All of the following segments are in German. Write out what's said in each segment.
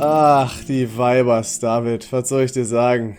Ach, die Weibers, David, was soll ich dir sagen?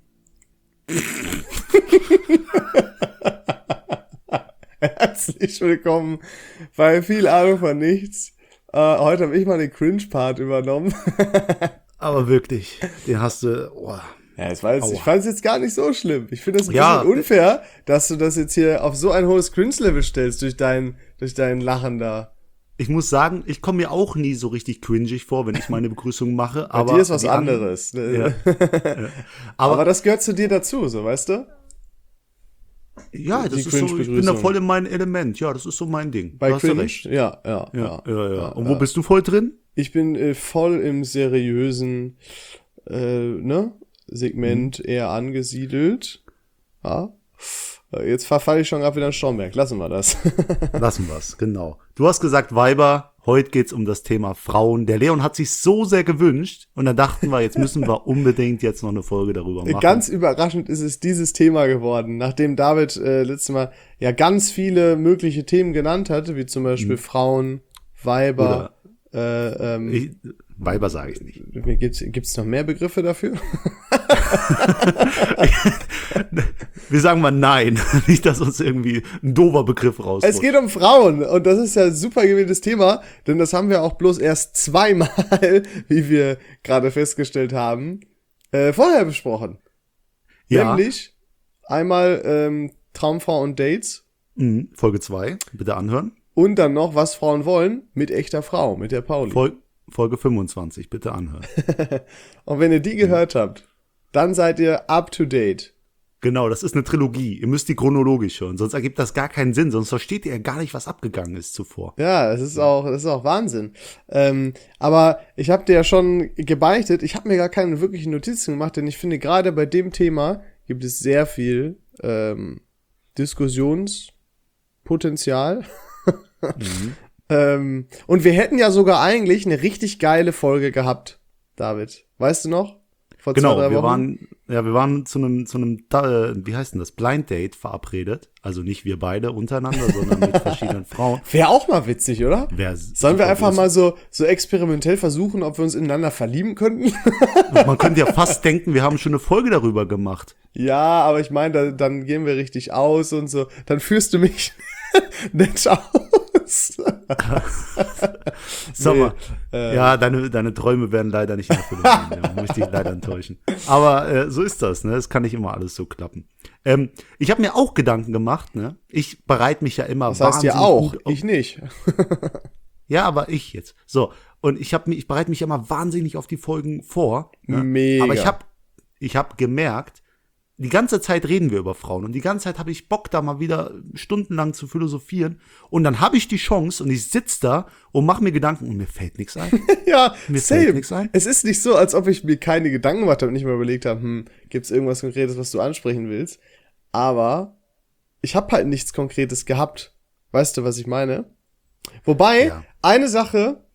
Herzlich willkommen bei Viel Ahnung von nichts. Heute habe ich mal den Cringe-Part übernommen. Aber wirklich, den hast du... Oh. Ja, ich fand es jetzt gar nicht so schlimm. Ich finde das ein bisschen unfair, dass du das jetzt hier auf so ein hohes Cringe-Level stellst durch dein Lachen da. Ich muss sagen, ich komme mir auch nie so richtig cringig vor, wenn ich meine Begrüßung mache. Bei dir ist was anderes. Ja. Aber das gehört zu dir dazu, so, weißt du? Ja, das ist so, ich bin da voll in meinem Element. Ja, das ist so mein Ding. Bei du hast Cringe? ja recht. Ja. Und wo bist du voll drin? Ich bin voll im seriösen Segment eher angesiedelt. Ja. Jetzt verfalle ich schon gerade wieder in Stromberg. Lassen wir das. Lassen wir es, genau. Du hast gesagt, Weiber, heute geht's um das Thema Frauen. Der Leon hat sich so sehr gewünscht und dann dachten wir, jetzt müssen wir unbedingt jetzt noch eine Folge darüber machen. Ganz überraschend ist es dieses Thema geworden, nachdem David letztes Mal ja ganz viele mögliche Themen genannt hatte, wie zum Beispiel Frauen, Weiber. Weiber sage ich nicht. Gibt's noch mehr Begriffe dafür? Wir sagen mal nein. Nicht, dass uns irgendwie ein doofer Begriff rauskommt. Es geht um Frauen und das ist ja ein super gewähltes Thema, denn das haben wir auch bloß erst zweimal, wie wir gerade festgestellt haben, vorher besprochen. Ja. Nämlich einmal Traumfrau und Dates. Folge 2, bitte anhören. Und dann noch, was Frauen wollen, mit echter Frau, mit der Pauli. Folge 25, bitte anhören. Und wenn ihr die gehört habt, dann seid ihr up to date. Genau, das ist eine Trilogie. Ihr müsst die chronologisch hören, sonst ergibt das gar keinen Sinn, sonst versteht ihr gar nicht, was abgegangen ist zuvor. Ja, das ist auch Wahnsinn. Aber ich habe dir ja schon gebeichtet, ich habe mir gar keine wirklichen Notizen gemacht, denn ich finde, gerade bei dem Thema gibt es sehr viel Diskussionspotenzial. Und wir hätten ja sogar eigentlich eine richtig geile Folge gehabt, David. Weißt du noch? Vor 2-3 Wochen? Wir waren zu einem, wie heißt denn das, Blind Date verabredet. Also nicht wir beide untereinander, sondern mit verschiedenen Frauen. Wäre auch mal witzig, oder? Sollen wir einfach mal so experimentell versuchen, ob wir uns ineinander verlieben könnten? Man könnte ja fast denken, wir haben schon eine Folge darüber gemacht. Ja, aber ich meine, dann gehen wir richtig aus und so. Dann führst du mich nett aus. Sag mal, ja, deine Träume werden leider nicht in Erfüllung gehen. Ja, muss ich dich leider enttäuschen. Aber so ist das, ne? Es kann nicht immer alles so klappen. Ich habe mir auch Gedanken gemacht, ne? Ich bereite mich ja immer das heißt ja auch, ich nicht. Ja, aber ich jetzt. So, und ich bereite mich immer wahnsinnig auf die Folgen vor. Ne? Mega. Aber ich hab gemerkt, die ganze Zeit reden wir über Frauen und die ganze Zeit habe ich Bock, da mal wieder stundenlang zu philosophieren und dann habe ich die Chance und ich sitze da und mache mir Gedanken und mir fällt nichts ein. Ja, mir fällt nichts ein. Es ist nicht so, als ob ich mir keine Gedanken gemacht habe und nicht mal überlegt habe, gibt es irgendwas Konkretes, was du ansprechen willst? Aber ich habe halt nichts Konkretes gehabt. Weißt du, was ich meine? Wobei, eine Sache,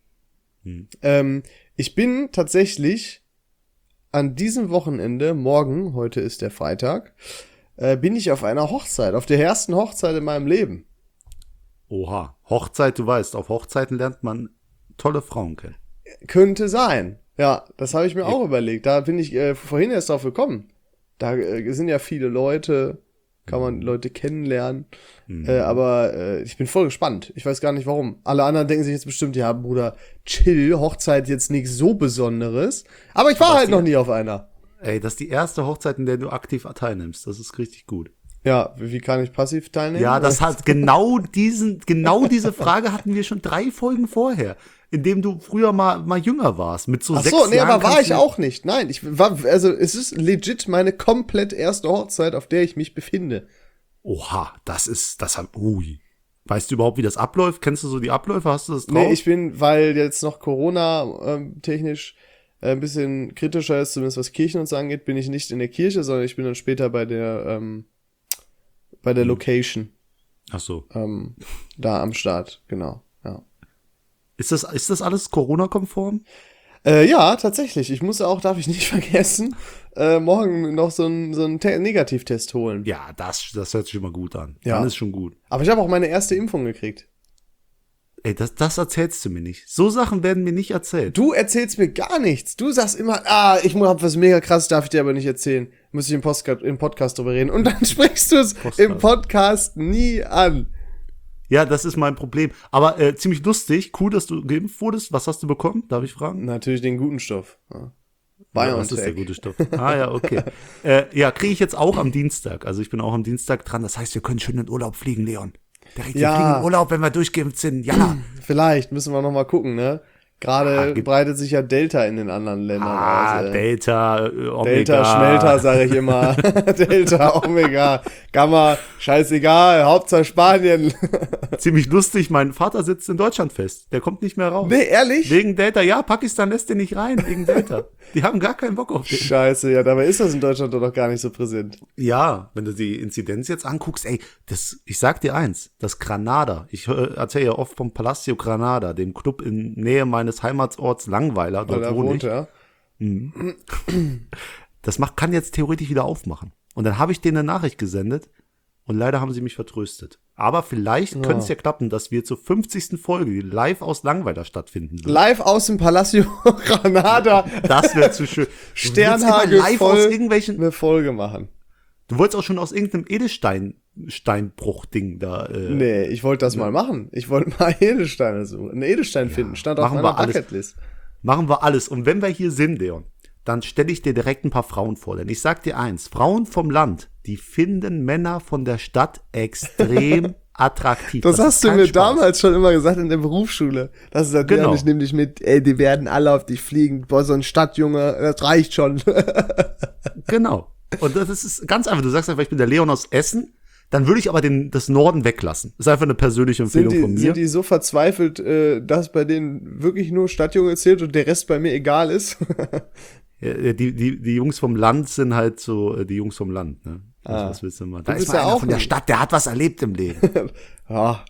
ich bin tatsächlich an diesem Wochenende, morgen, heute ist der Freitag, bin ich auf einer Hochzeit, auf der ersten Hochzeit in meinem Leben. Oha, Hochzeit, du weißt, auf Hochzeiten lernt man tolle Frauen kennen. Könnte sein, ja, das habe ich mir auch überlegt. Da bin ich vorhin erst drauf gekommen. Da sind ja viele Leute, kann man Leute kennenlernen, aber ich bin voll gespannt. Ich weiß gar nicht warum. Alle anderen denken sich jetzt bestimmt, ja Bruder, chill, Hochzeit jetzt nichts so Besonderes. Aber ich war halt noch nie auf einer. Ey, das ist die erste Hochzeit, in der du aktiv teilnimmst. Das ist richtig gut. Ja, wie kann ich passiv teilnehmen? Ja, das hat genau diese Frage hatten wir schon 3 Folgen vorher, in dem du früher mal jünger warst, mit so 6 Jahren. Nee, aber war ich auch nicht. Nein, es ist legit meine komplett erste Hochzeit, auf der ich mich befinde. Oha, ui. Weißt du überhaupt, wie das abläuft? Kennst du so die Abläufe? Hast du das drauf? Nee, ich bin, weil jetzt noch Corona technisch ein bisschen kritischer ist, zumindest was Kirchen uns angeht, bin ich nicht in der Kirche, sondern ich bin dann später bei der Location. Ach so. Da am Start, genau, ja. Ist das alles Corona-konform? Ja, tatsächlich. Darf ich nicht vergessen, morgen noch so einen Negativtest holen. Ja, das hört sich immer gut an. Ja. Dann ist schon gut. Aber ich habe auch meine erste Impfung gekriegt. Ey, das erzählst du mir nicht. So Sachen werden mir nicht erzählt. Du erzählst mir gar nichts. Du sagst immer, ich hab was mega krass, darf ich dir aber nicht erzählen. Muss ich im Podcast drüber reden. Und dann sprichst du es im Podcast nie an. Ja, das ist mein Problem. Aber ziemlich lustig, cool, dass du geimpft wurdest. Was hast du bekommen? Darf ich fragen? Natürlich den guten Stoff. Ja. Was ist der gute Stoff? Ja, okay. Kriege ich jetzt auch am Dienstag. Also ich bin auch am Dienstag dran. Das heißt, wir können schön in den Urlaub fliegen, Leon. Wir fliegen in Urlaub, wenn wir durchgeimpft sind. Ja. Vielleicht, müssen wir noch mal gucken, ne? Gerade breitet sich ja Delta in den anderen Ländern aus. Delta, Omega. Delta, Schmelter, sage ich immer. Delta, Omega, Gamma, scheißegal, Hauptsache Spanien. Ziemlich lustig, mein Vater sitzt in Deutschland fest. Der kommt nicht mehr raus. Nee, ehrlich? Wegen Delta, ja, Pakistan lässt den nicht rein, wegen Delta. Die haben gar keinen Bock auf den. Scheiße, ja, dabei ist das in Deutschland doch noch gar nicht so präsent. Ja, wenn du die Inzidenz jetzt anguckst, ich sag dir eins, das Granada, ich erzähle ja oft vom Palacio Granada, dem Club in Nähe meines Heimatsorts Langweiler, dort wohne ich. Ja. Das kann jetzt theoretisch wieder aufmachen. Und dann habe ich denen eine Nachricht gesendet und leider haben sie mich vertröstet. Aber vielleicht könnte es ja klappen, dass wir zur 50. Folge die live aus Langweiler stattfinden wird. Live aus dem Palacio Granada. Das wäre zu schön. Sternhagel live voll aus irgendwelchen eine Folge machen. Du wolltest auch schon aus irgendeinem Steinbruch-Ding da. Nee, ich wollte das mal machen. Ich wollte mal Edelsteine suchen. Einen Edelstein finden. Stand auf meiner Bucketlist. Machen wir alles. Und wenn wir hier sind, Leon, dann stelle ich dir direkt ein paar Frauen vor. Denn ich sag dir eins, Frauen vom Land, die finden Männer von der Stadt extrem attraktiv. Das hast du mir damals schon immer gesagt in der Berufsschule. Das ist natürlich, ich nehme dich mit, die werden alle auf dich fliegen. Boah, so ein Stadtjunge, das reicht schon. Genau. Und das ist ganz einfach. Du sagst einfach, ich bin der Leon aus Essen. Dann würde ich aber das Norden weglassen. Das ist einfach eine persönliche Empfehlung von mir. Sind die so verzweifelt, dass bei denen wirklich nur Stadtjunge zählt und der Rest bei mir egal ist? Ja, die Jungs vom Land sind halt so die Jungs vom Land. Ne? Was willst du machen? Da ist mal einer von der Stadt, der hat was erlebt im Leben. Ja,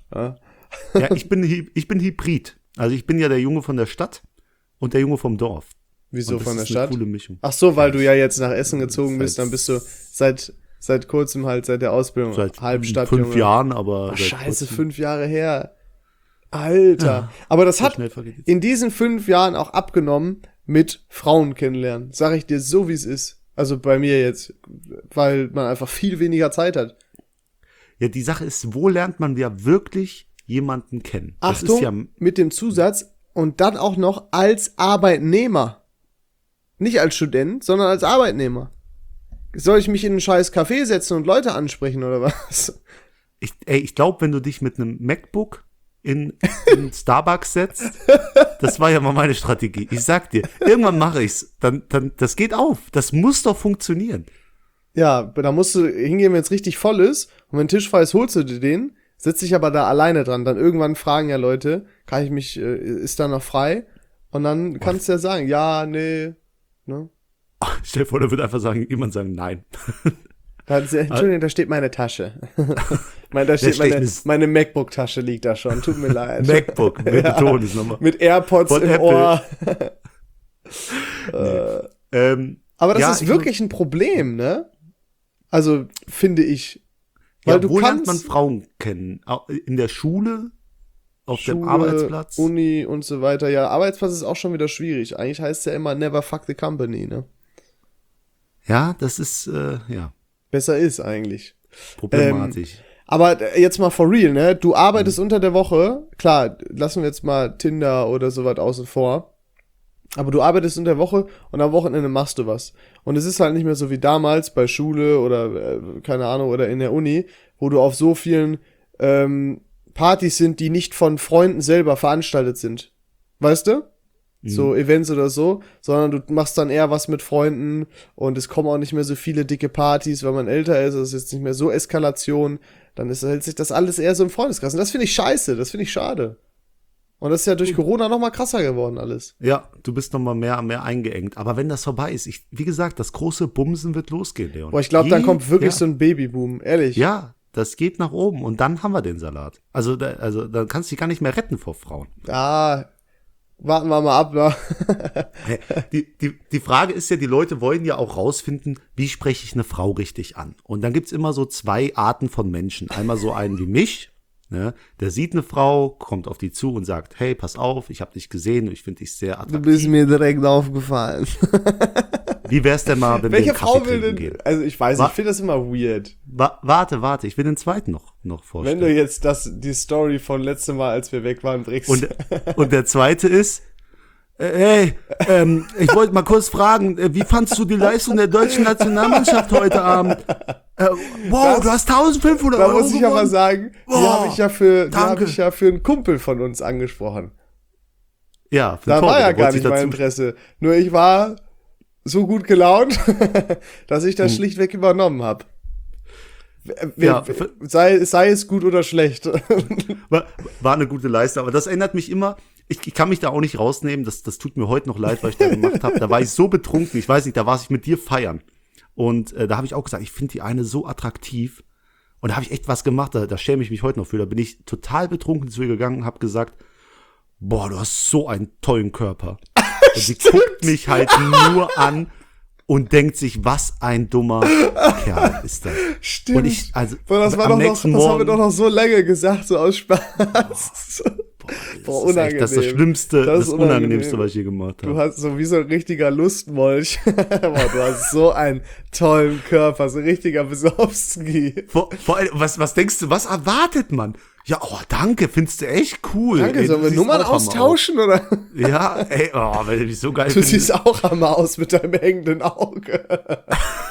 ich bin Hybrid. Also ich bin ja der Junge von der Stadt und der Junge vom Dorf. Wieso von der Stadt? Eine coole Mischung. Ach so, weil du ja jetzt nach Essen gezogen bist, dann bist du seit kurzem halt, seit der Ausbildung, halb Stadtjunge. 5 Jahren, aber. Scheiße, 5 Jahre her. Alter. Ja, aber das hat in diesen 5 Jahren auch abgenommen mit Frauen kennenlernen. Sag ich dir so, wie es ist. Also bei mir jetzt, weil man einfach viel weniger Zeit hat. Ja, die Sache ist, wo lernt man ja wirklich jemanden kennen? Achtung, das ist ja mit dem Zusatz und dann auch noch als Arbeitnehmer. Nicht als Student, sondern als Arbeitnehmer. Soll ich mich in einen scheiß Café setzen und Leute ansprechen oder was? Ich glaube, wenn du dich mit einem MacBook in Starbucks setzt, das war ja mal meine Strategie. Ich sag dir, irgendwann mache ich's. Dann, das geht auf. Das muss doch funktionieren. Ja, da musst du hingehen, wenn es richtig voll ist. Und wenn Tisch frei ist, holst du dir den. Setz dich aber da alleine dran. Dann irgendwann fragen ja Leute, ist da noch frei? Und dann kannst du ja sagen, ja, nee, ne? Stell dir vor, da wird einfach jemand sagen, nein. Entschuldigung, da steht meine Tasche. Meine MacBook-Tasche liegt da schon, tut mir leid. MacBook, wir betonen es nochmal. Mit AirPods im Apple. Ohr. Aber das ist ich wirklich ein Problem, ne? Also, finde ich. Weil wo lernt man Frauen kennen? In der Schule? Auf dem Arbeitsplatz? Uni und so weiter. Ja, Arbeitsplatz ist auch schon wieder schwierig. Eigentlich heißt es ja immer never fuck the company, ne? Ja, das ist, Besser ist eigentlich. Problematisch. Aber jetzt mal for real, ne? Du arbeitest unter der Woche, klar, lassen wir jetzt mal Tinder oder so was außen vor. Aber du arbeitest unter der Woche und am Wochenende machst du was. Und es ist halt nicht mehr so wie damals bei Schule oder, keine Ahnung, oder in der Uni, wo du auf so vielen Partys sind, die nicht von Freunden selber veranstaltet sind. Weißt du? So Events oder so, sondern du machst dann eher was mit Freunden und es kommen auch nicht mehr so viele dicke Partys, weil man älter ist, es ist jetzt nicht mehr so Eskalation, dann hält sich das alles eher so im Freundeskreis. Und das finde ich scheiße, das finde ich schade. Und das ist ja durch Corona noch mal krasser geworden alles. Ja, du bist noch mal mehr eingeengt. Aber wenn das vorbei ist, wie gesagt, das große Bumsen wird losgehen, Leon. Boah, ich glaube, dann kommt wirklich so ein Babyboom, ehrlich. Ja, das geht nach oben und dann haben wir den Salat. Also dann kannst du dich gar nicht mehr retten vor Frauen. Warten wir mal ab, ne? Die Frage ist ja, die Leute wollen ja auch rausfinden, wie spreche ich eine Frau richtig an? Und dann gibt's immer so 2 Arten von Menschen. Einmal so einen wie mich, Ne? Der sieht eine Frau, kommt auf die zu und sagt, hey, pass auf, ich habe dich gesehen und ich finde dich sehr attraktiv. Du bist mir direkt aufgefallen. Wie wär's denn mal, wenn Welche wir einen Frau Kaffee will trinken denn, gehen? also ich weiß, ich finde das immer weird. Warte, ich will den zweiten noch vorstellen. Wenn du jetzt die Story von letztem Mal, als wir weg waren, bringst. Und der zweite ist, hey, ich wollte mal kurz fragen, wie fandst du die Leistung der deutschen Nationalmannschaft heute Abend? Wow, du hast 1500 da Euro muss ich aber sagen, die habe ich ja für einen Kumpel von uns angesprochen. Ja, für da Torben, war ja der gar wollte nicht sich mein dazu- Interesse. Nur ich war so gut gelaunt, dass ich das schlichtweg übernommen habe. Ja, Sei es gut oder schlecht. war eine gute Leistung, aber das erinnert mich immer, ich kann mich da auch nicht rausnehmen, das tut mir heute noch leid, was ich da gemacht habe. Da war ich so betrunken, ich weiß nicht, da war ich mit dir feiern. Und da habe ich auch gesagt, ich finde die eine so attraktiv. Und da habe ich echt was gemacht, da schäme ich mich heute noch für. Da bin ich total betrunken zu ihr gegangen und habe gesagt, boah, du hast so einen tollen Körper. Und sie guckt mich halt nur an und denkt sich, was ein dummer Kerl ist das. Stimmt. Und ich, also, Boah, das haben wir doch noch so lange gesagt, so aus Spaß. Boah, unangenehm. Das ist das Schlimmste, das Unangenehmste, was ich je gemacht habe. Du hast so wie so ein richtiger Lustmolch. Boah, du hast so einen tollen Körper, so ein richtiger Besowski. Vor allem, was denkst du, was erwartet man? Ja, oh, danke, findest du echt cool. Danke, sollen wir Nummern austauschen, oder? Ja, ey, oh, weil ich so geil Du siehst auch Hammer aus mit deinem hängenden Auge.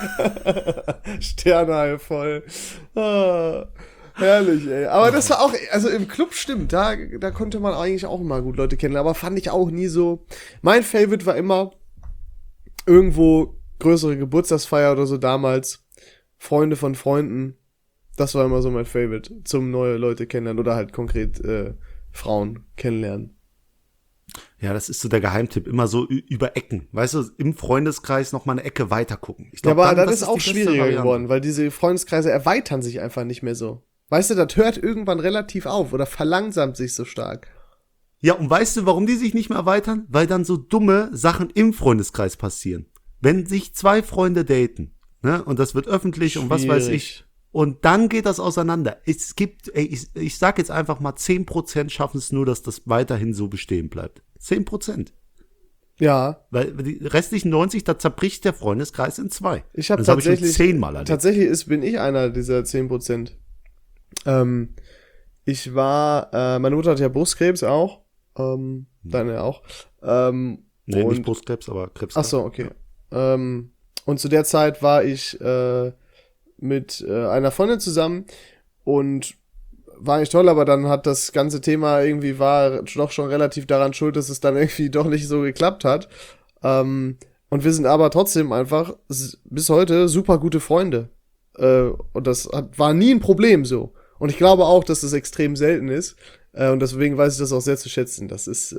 Sterne voll. Ah, herrlich, ey. Aber das war auch, also im Club stimmt, da konnte man eigentlich auch immer gut Leute kennenlernen, aber fand ich auch nie so. Mein Favorite war immer irgendwo größere Geburtstagsfeier oder so damals. Freunde von Freunden. Das war immer so mein Favorite, zum neue Leute kennenlernen oder halt konkret Frauen kennenlernen. Ja, das ist so der Geheimtipp, immer so über Ecken. Weißt du, im Freundeskreis noch mal eine Ecke weiter gucken. Ich glaub, ja, aber dann, das ist auch schwieriger geworden, weil diese Freundeskreise erweitern sich einfach nicht mehr so. Weißt du, das hört irgendwann relativ auf oder verlangsamt sich so stark. Ja, und weißt du, warum die sich nicht mehr erweitern? Weil dann so dumme Sachen im Freundeskreis passieren. Wenn sich zwei Freunde daten, ne, und das wird öffentlich und was weiß ich, und dann geht das auseinander. Es gibt, ich sag jetzt einfach mal, 10% schaffen es nur, dass das weiterhin so bestehen bleibt. 10%. Ja. Weil die restlichen 90, da zerbricht der Freundeskreis in zwei. Ich habe tatsächlich, hab ich schon 10-mal erlebt. Tatsächlich bin ich einer dieser 10%. Ich war, meine Mutter hat ja Brustkrebs auch. Deine auch. Nee, nicht Brustkrebs, aber Krebs. Ach so, okay. Ja. Und zu der Zeit war ich mit einer Freundin zusammen und war nicht toll, aber dann hat das ganze Thema irgendwie war doch schon relativ daran schuld, dass es dann irgendwie doch nicht so geklappt hat. Und wir sind aber trotzdem einfach bis heute super gute Freunde. Und das war nie ein Problem so. Und ich glaube auch, dass das extrem selten ist. Und deswegen weiß ich das auch sehr zu schätzen. Das ist,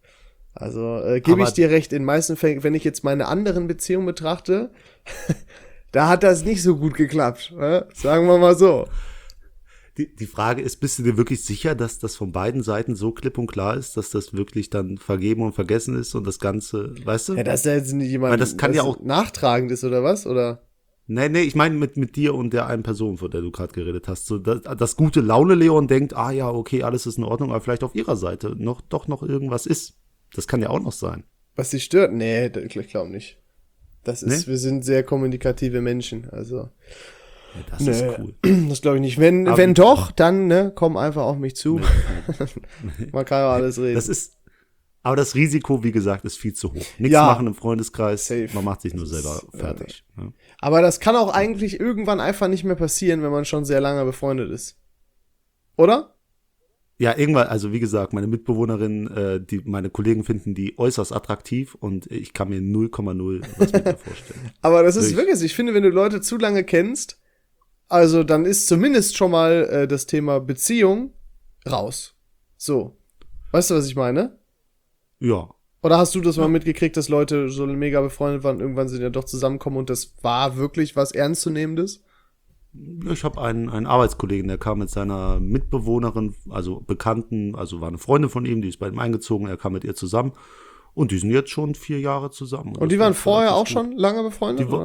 gebe ich dir recht, in meisten Fällen, wenn ich jetzt meine anderen Beziehungen betrachte, da hat das nicht so gut geklappt, ne? Sagen wir mal so. Die Frage ist, bist du dir wirklich sicher, dass das von beiden Seiten so klipp und klar ist, dass das wirklich dann vergeben und vergessen ist und das Ganze, weißt du? Ja, dass da jetzt nicht jemand weil das kann ja auch nachtragend ist oder was, oder? Nee, ich meine mit dir und der einen Person, von der du gerade geredet hast. So, das gute Laune Leon denkt, ja, okay, alles ist in Ordnung, aber vielleicht auf ihrer Seite doch noch irgendwas ist. Das kann ja auch noch sein. Was sie stört? Nee, ich glaube nicht. Das ist, wir sind sehr kommunikative Menschen, also. Ja, das ist cool. Das glaube ich nicht. Wenn doch, dann, ne, komm einfach auf mich zu. Nee. Man kann ja alles reden. Aber das Risiko, wie gesagt, ist viel zu hoch. Nichts machen im Freundeskreis, safe. Man macht sich nur selber fertig. Ja. Aber das kann auch eigentlich irgendwann einfach nicht mehr passieren, wenn man schon sehr lange befreundet ist. Oder? Ja, irgendwann, also wie gesagt, meine Mitbewohnerin, meine Kollegen finden die äußerst attraktiv und ich kann mir 0,0 was mit mir vorstellen. Aber das ist wirklich, ich finde, wenn du Leute zu lange kennst, also dann ist zumindest schon mal das Thema Beziehung raus. So. Weißt du, was ich meine? Ja. Oder hast du das mal mitgekriegt, dass Leute so mega befreundet waren, irgendwann sind ja doch zusammenkommen und das war wirklich was Ernstzunehmendes? Ich habe einen Arbeitskollegen, der kam mit seiner Mitbewohnerin, also Bekannten, also war eine Freundin von ihm, die ist bei ihm eingezogen, er kam mit ihr zusammen und die sind jetzt schon 4 Jahre zusammen. Und die waren vorher auch schon lange befreundet?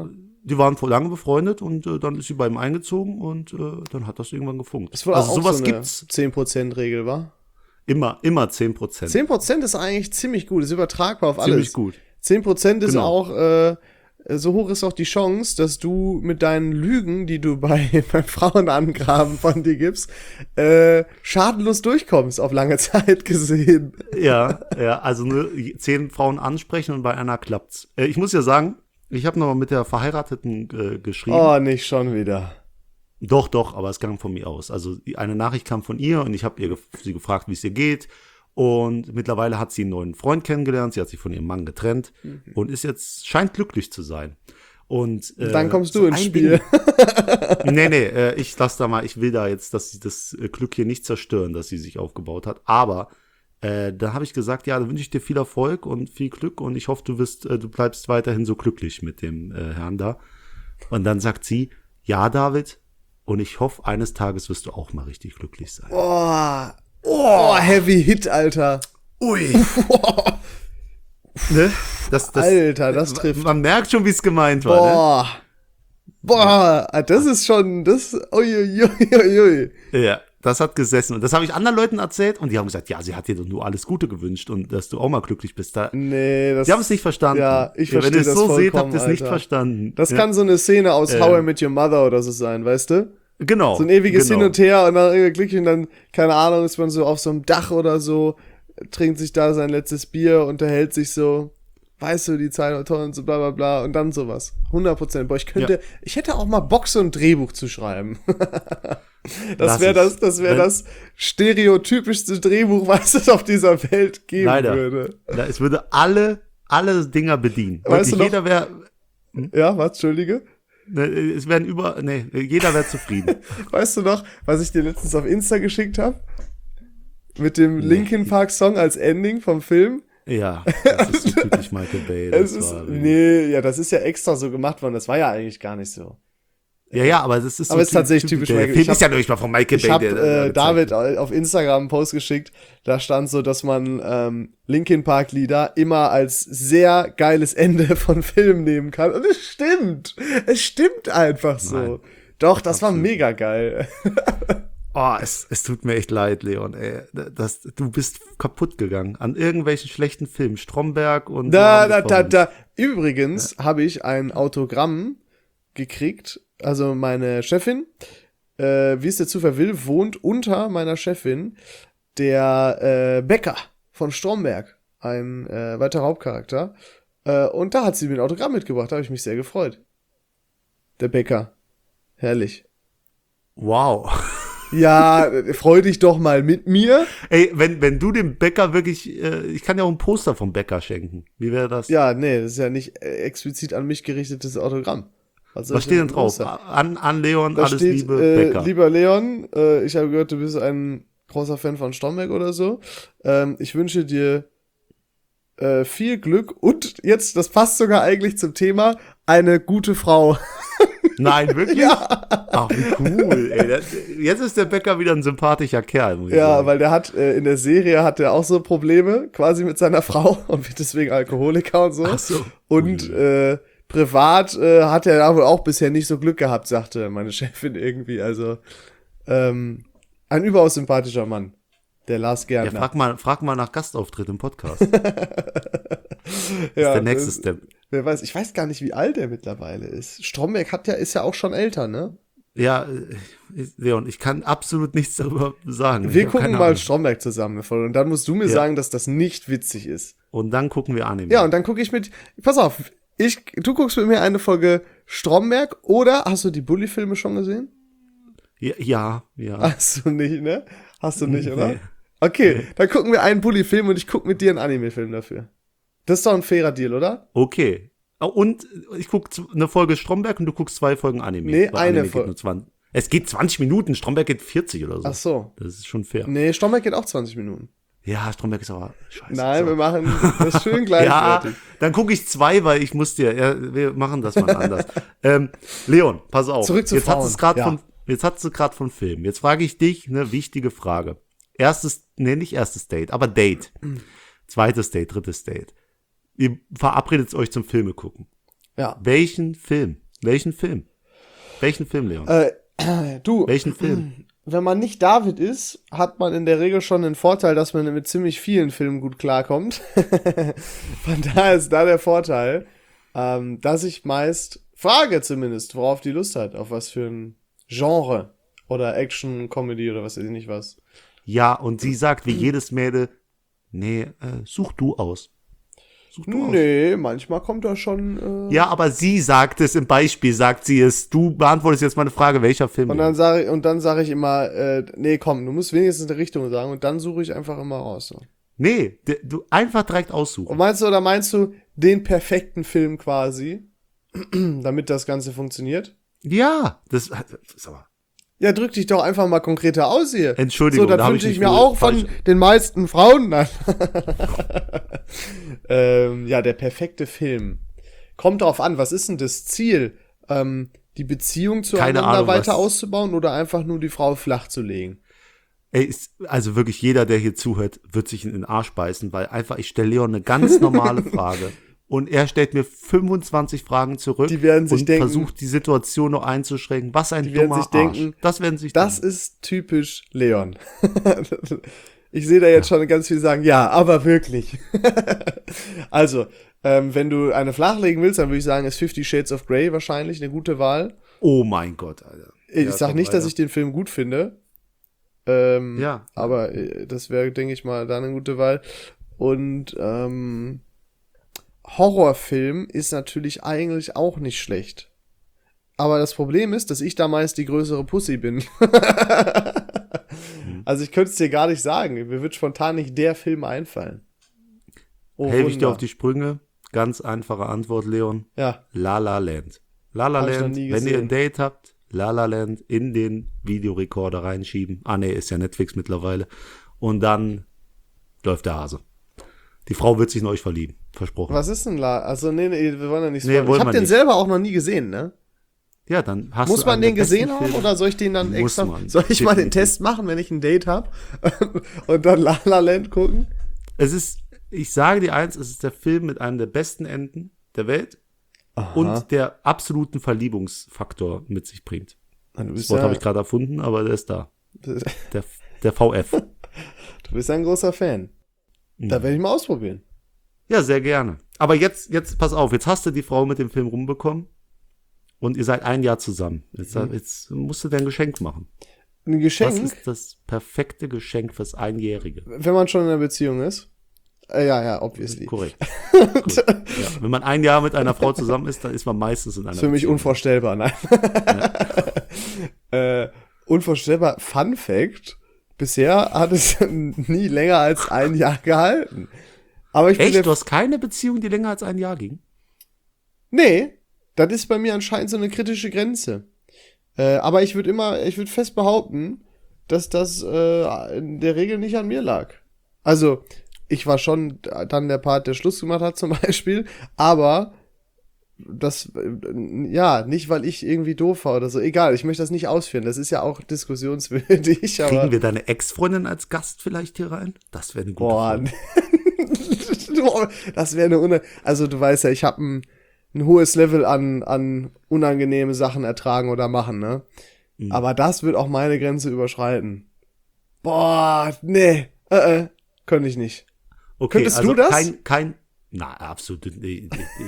die waren vor lange befreundet und dann ist sie bei ihm eingezogen und dann hat das irgendwann gefunkt. Das war also auch sowas so eine gibt's 10%-Regel, war? Immer 10%. 10% ist eigentlich ziemlich gut, ist übertragbar auf alles. Ziemlich gut. 10% ist auch, so hoch ist auch die Chance, dass du mit deinen Lügen, die du beim Frauenangraben von dir gibst, schadenlos durchkommst, auf lange Zeit gesehen. Ja, also nur 10 Frauen ansprechen und bei einer klappt's. Ich muss ja sagen, ich habe noch mal mit der Verheirateten geschrieben. Oh, nicht schon wieder. Doch, aber es kam von mir aus. Also eine Nachricht kam von ihr und ich habe sie gefragt, wie es ihr geht. Und mittlerweile hat sie einen neuen Freund kennengelernt. Sie hat sich von ihrem Mann getrennt und ist jetzt, scheint glücklich zu sein. Und dann kommst du ins Spiel. Nee, ich lass da mal, ich will da jetzt, dass sie das Glück hier nicht zerstören, das sie sich aufgebaut hat. Aber da habe ich gesagt, ja, da wünsche ich dir viel Erfolg und viel Glück und ich hoffe, du bleibst weiterhin so glücklich mit dem Herrn da. Und dann sagt sie, ja, David, und ich hoffe, eines Tages wirst du auch mal richtig glücklich sein. Oh, Heavy Hit, Alter. Ui. Ne? Alter, das trifft. Man merkt schon, wie es gemeint war. Boah, das ist schon, uiuiuiui. Ja, das hat gesessen. Und das habe ich anderen Leuten erzählt und die haben gesagt, ja, sie hat dir doch nur alles Gute gewünscht und dass du auch mal glücklich bist. Nee, die haben es nicht verstanden. Ja, ich verstehe das Wenn ihr es so seht, habt ihr es Alter. nicht verstanden. Das kann so eine Szene aus How I Met Your Mother oder so sein, weißt du? Genau. So ein ewiges Hin und Her und dann glücklich und dann, keine Ahnung, ist man so auf so einem Dach oder so, trinkt sich da sein letztes Bier, unterhält sich so, weißt du, die Zeit war toll und so bla bla bla und dann sowas. 100%. Boah, ich hätte auch mal Bock, so ein Drehbuch zu schreiben. Das wäre das stereotypischste Drehbuch, was es auf dieser Welt geben würde. Leider. Es würde alle Dinger bedienen. Weißt du noch? Jeder wäre. Ja, was? Entschuldige? Es wären jeder wäre zufrieden. Weißt du noch, was ich dir letztens auf Insta geschickt habe? Mit dem Linkin Park Song als Ending vom Film? Ja, das ist so typisch Michael Bay. Das ist ja extra so gemacht worden. Das war ja eigentlich gar nicht so. Ja, aber das ist so. Aber es ist tatsächlich typisch Michael Bay. Der Film ist ja noch nicht mal von Michael Bay. Ich habe David auf Instagram einen Post geschickt, da stand so, dass man Linkin Park Lieder immer als sehr geiles Ende von Filmen nehmen kann. Und es stimmt einfach so. Nein, doch, das war mega geil. Oh, es tut mir echt leid, Leon, ey. Du bist kaputt gegangen an irgendwelchen schlechten Filmen. Stromberg und Übrigens habe ich ein Autogramm gekriegt. Also meine Chefin, wie es der Zufall will, wohnt unter meiner Chefin der Bäcker von Stromberg, ein weiterer Hauptcharakter. Und da hat sie mir ein Autogramm mitgebracht, da habe ich mich sehr gefreut. Der Bäcker. Herrlich. Wow. Ja, freu dich doch mal mit mir. Ey, wenn du dem Bäcker wirklich, ich kann ja auch ein Poster vom Bäcker schenken. Wie wäre das? Ja, nee, das ist ja nicht explizit an mich gerichtetes Autogramm. Was steht denn drauf? An Leon, da alles steht, Liebe, Bäcker. Lieber Leon, ich habe gehört, du bist ein großer Fan von Stromberg oder so. Ich wünsche dir viel Glück und jetzt, das passt sogar eigentlich zum Thema, eine gute Frau. Nein, wirklich? Ja. Ach, wie cool. Ey. Jetzt ist der Bäcker wieder ein sympathischer Kerl, muss ich sagen. Weil der hat, in der Serie hat er auch so Probleme, quasi mit seiner Frau und wird deswegen Alkoholiker und so. Ach so. Und privat hat er da wohl auch bisher nicht so Glück gehabt, sagte meine Chefin irgendwie. Also ein überaus sympathischer Mann. Der Lars Gärtner. Ja, frag mal nach Gastauftritt im Podcast. Das ist der nächste Step. Wer weiß, ich weiß gar nicht, wie alt er mittlerweile ist. Stromberg ist ja auch schon älter, ne? Ja, Leon, ich kann absolut nichts darüber sagen. Wir gucken mal Stromberg zusammen und dann musst du mir sagen, dass das nicht witzig ist. Und dann gucken wir Anime. Ja, und dann gucke ich pass auf, du guckst mit mir eine Folge Stromberg oder hast du die Bully-Filme schon gesehen? Ja. Hast du nicht, ne? Hast du nicht, oder? Okay, dann gucken wir einen Bully-Film und ich gucke mit dir einen Anime-Film dafür. Das ist doch ein fairer Deal, oder? Okay. Und ich gucke eine Folge Stromberg und du guckst 2 Folgen Anime. Nee, eine Folge. Es geht 20 Minuten, Stromberg geht 40 oder so. Ach so. Das ist schon fair. Nee, Stromberg geht auch 20 Minuten. Ja, Stromberg ist aber scheiße. Nein, wir machen das schön gleichwertig. Ja, dann gucke ich 2, weil ich muss wir machen das mal anders. Leon, pass auf. Zurück zu Frauen. Jetzt hast du gerade von Film. Jetzt frage ich dich eine wichtige Frage. Nicht erstes Date, aber Date. Zweites Date, drittes Date. Ihr verabredet euch zum Filme gucken. Ja. Welchen Film Welchen Film? Leon? Du, Welchen Film? wenn man nicht David ist, hat man in der Regel schon den Vorteil, dass man mit ziemlich vielen Filmen gut klarkommt. Von daher ist da der Vorteil, dass ich meist frage zumindest, worauf die Lust hat, auf was für ein Genre oder Action, Comedy oder was weiß ich nicht was. Ja, und sie sagt wie jedes Mädel, nee, such du aus. Nee, manchmal kommt da schon. Ja, aber sie sagt es im Beispiel, sagt sie es. Du beantwortest jetzt meine Frage, welcher Film. Und dann sage ich immer, nee, komm, du musst wenigstens eine Richtung sagen und dann suche ich einfach immer raus. So. Nee, du einfach direkt aussuchen. Und meinst du den perfekten Film quasi, damit das Ganze funktioniert? Ja, das ist aber. Ja, drück dich doch einfach mal konkreter aus hier. Entschuldigung, so, das wünsche ich mir auch von den meisten Frauen. Nein. Ja, der perfekte Film. Kommt drauf an, was ist denn das Ziel? Die Beziehung zueinander weiter auszubauen oder einfach nur die Frau flach zu legen? Ey, also wirklich jeder, der hier zuhört, wird sich in den Arsch beißen, weil einfach, ich stelle Leon eine ganz normale Frage. Und er stellt mir 25 Fragen zurück die werden sich und denken, versucht, die Situation noch einzuschränken. Was ein die werden dummer sich denken, Arsch. Das werden sich das denken. Ist typisch Leon. Ich sehe da jetzt schon ganz viel sagen, ja, aber wirklich. Also, wenn du eine flachlegen willst, dann würde ich sagen, ist 50 Shades of Grey wahrscheinlich eine gute Wahl. Oh mein Gott, Alter. Ich sag nicht, dass ich den Film gut finde. Ja. Aber das wäre, denke ich mal, da eine gute Wahl. Und Horrorfilm ist natürlich eigentlich auch nicht schlecht. Aber das Problem ist, dass ich da meist die größere Pussy bin. Also ich könnte es dir gar nicht sagen. Mir wird spontan nicht der Film einfallen. Oh, helfe ich dir auf die Sprünge? Ganz einfache Antwort, Leon. Ja. La La Land. La La Land, wenn ihr ein Date habt, La La Land in den Videorekorder reinschieben. Ah nee, ist ja Netflix mittlerweile. Und dann läuft der Hase. Die Frau wird sich in euch verlieben. Versprochen. Was ist denn Also, nee, wir wollen ja nicht spoilern. Nee, ich hab den selber auch noch nie gesehen, ne? Ja, dann hast Muss man den gesehen haben oder soll ich den dann extra... Soll ich mal den Test machen, wenn ich ein Date habe? Und dann La La Land gucken? Ich sage dir eins, es ist der Film mit einem der besten Enden der Welt. Aha. Und der absoluten Verliebungsfaktor mit sich bringt. Das Wort habe ich gerade erfunden, aber der ist da. Der VF. Du bist ein großer Fan. Da werde ich mal ausprobieren. Ja, sehr gerne. Aber jetzt pass auf, jetzt hast du die Frau mit dem Film rumbekommen und ihr seid ein Jahr zusammen. Jetzt musst du dir ein Geschenk machen. Ein Geschenk? Was ist das perfekte Geschenk fürs Einjährige? Wenn man schon in einer Beziehung ist? Ja, obviously. Korrekt. Ja. Wenn man ein Jahr mit einer Frau zusammen ist, dann ist man meistens in einer Beziehung. Für mich unvorstellbar, nein. Ja. Unvorstellbar. Fun Fact: Bisher hat es nie länger als ein Jahr gehalten. Aber echt? Du hast keine Beziehung, die länger als ein Jahr ging? Nee, das ist bei mir anscheinend so eine kritische Grenze. Aber ich würde fest behaupten, dass das in der Regel nicht an mir lag. Also, ich war schon dann der Part, der Schluss gemacht hat zum Beispiel, aber das, ja, nicht, weil ich irgendwie doof war oder so. Egal, ich möchte das nicht ausführen. Das ist ja auch diskussionswürdig. Kriegen wir deine Ex-Freundin als Gast vielleicht hier rein? Das wäre eine gute Frage. Das wäre also du weißt ja, ich habe ein hohes Level an unangenehme Sachen ertragen oder machen, ne? Mhm. Aber das wird auch meine Grenze überschreiten. Boah, nee, könnte ich nicht. Okay, könntest also du das? Na, absolut. Nee.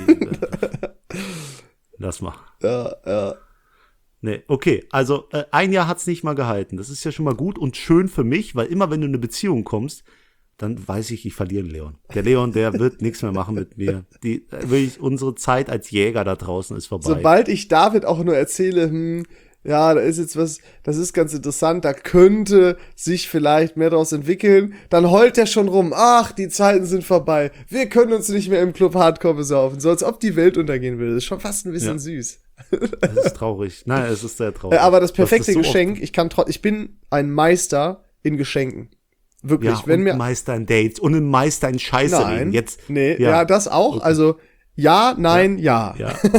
Lass mal. Ja. Nee, okay, also ein Jahr hat's nicht mal gehalten. Das ist ja schon mal gut und schön für mich, weil immer wenn du in eine Beziehung kommst, dann weiß ich verliere den Leon. Der Leon, der wird nichts mehr machen mit mir. Wirklich, unsere Zeit als Jäger da draußen ist vorbei. Sobald ich David auch nur erzähle, ja, da ist jetzt was, das ist ganz interessant, da könnte sich vielleicht mehr daraus entwickeln, dann heult er schon rum, ach, die Zeiten sind vorbei, wir können uns nicht mehr im Club Hardcore besaufen, so als ob die Welt untergehen würde. Das ist schon fast ein bisschen süß. Das ist traurig. Nein, es ist sehr traurig. Aber das perfekte Geschenk, ich bin ein Meister in Geschenken. Wirklich. Ja, wenn ein Meister in Dates und ein Meister in Scheiße reden. Jetzt, ja, das auch, okay. Also, ja, nein, ja.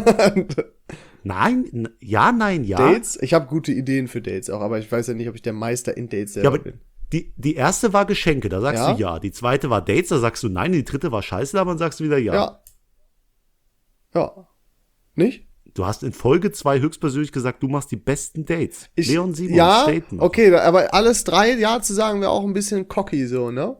Nein, ja. Dates? Ich habe gute Ideen für Dates auch, aber ich weiß ja nicht, ob ich der Meister in Dates selber bin. Die erste war Geschenke, da sagst du ja. Die zweite war Dates, da sagst du nein. Die dritte war Scheiße, aber dann sagst du wieder ja. Ja. Nicht? Du hast in Folge 2 höchstpersönlich gesagt, du machst die besten Dates. Leon Simon, ja, Statement. Okay, aber alles 3 Ja zu sagen wäre auch ein bisschen cocky so, ne?